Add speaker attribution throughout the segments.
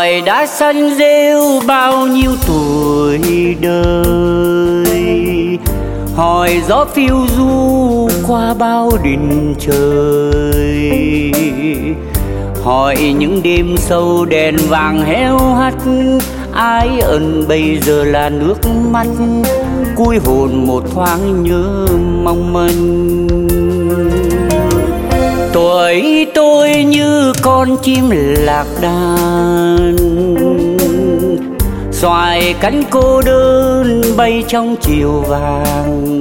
Speaker 1: hỏi đã sanh rêu bao nhiêu tuổi đời, hỏi gió phiêu du qua bao đình trời, hỏi những đêm sâu đèn vàng héo hắt, ái ân bây giờ là nước mắt, cúi hồn một thoáng nhớ mong manh. Tuổi tôi như con chim lạc đàn, xoài cánh cô đơn bay trong chiều vàng,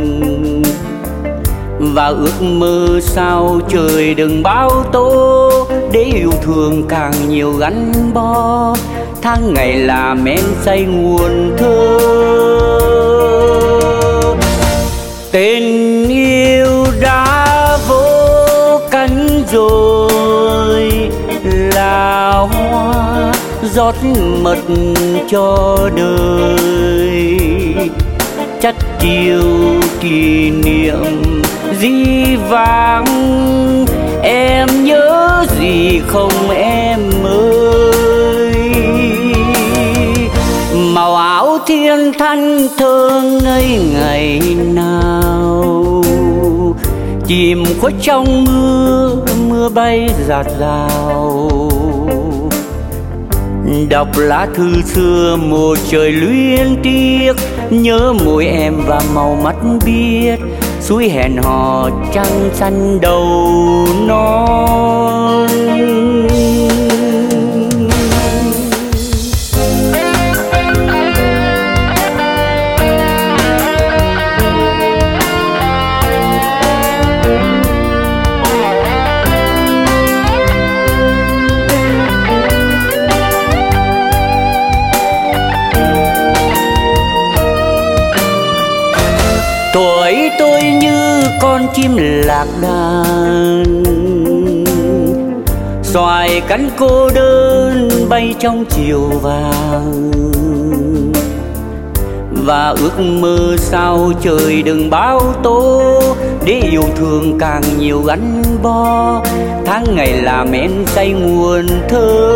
Speaker 1: và ước mơ sao trời đừng bão tố, để yêu thương càng nhiều gắn bó, tháng ngày là men say nguồn thơ. Tình yêu đã vỗ cánh rồi, là hoa rót mật cho đời, chắc chiều kỷ niệm dĩ vãng. Em nhớ gì không em ơi, màu áo thiên thanh thơ ngây ngày nào, chìm khuất trong mưa, mưa bay rạt rào. Đọc lá thư xưa một trời luyến tiếc, nhớ môi em và màu mắt biếc, suối hẹn hò trăng xanh đầu non. Tuổi tôi như con chim lạc đàn, xoài cánh cô đơn bay trong chiều vàng, và ước mơ sao trời đừng bão tố, để yêu thương càng nhiều gắn bó, tháng ngày là men say nguồn thơ.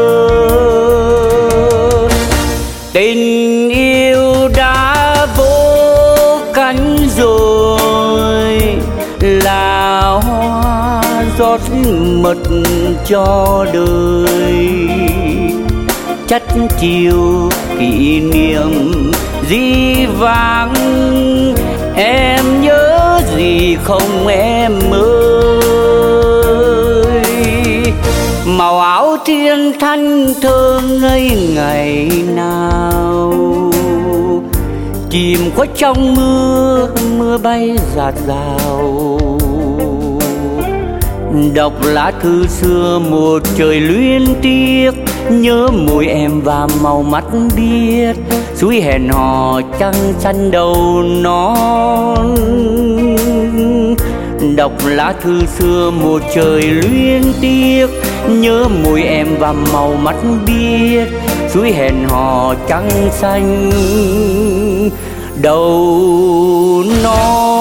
Speaker 1: Tình yêu đã vô cánh rồi, là hoa rót mật cho đời, chắc chiều kỷ niệm dĩ vãng. Em nhớ gì không em ơi, màu áo thiên thanh thơ ngây ngày nào, chìm khuất trong mưa, mưa bay rạt rào. Đọc lá thư xưa một trời luyến tiếc, nhớ môi em và màu mắt biếc, suối hẹn hò trăng xanh đầu non. Đọc lá thư xưa một trời luyến tiếc, nhớ môi em và màu mắt biếc, suối hẹn hò trăng xanh đầu non.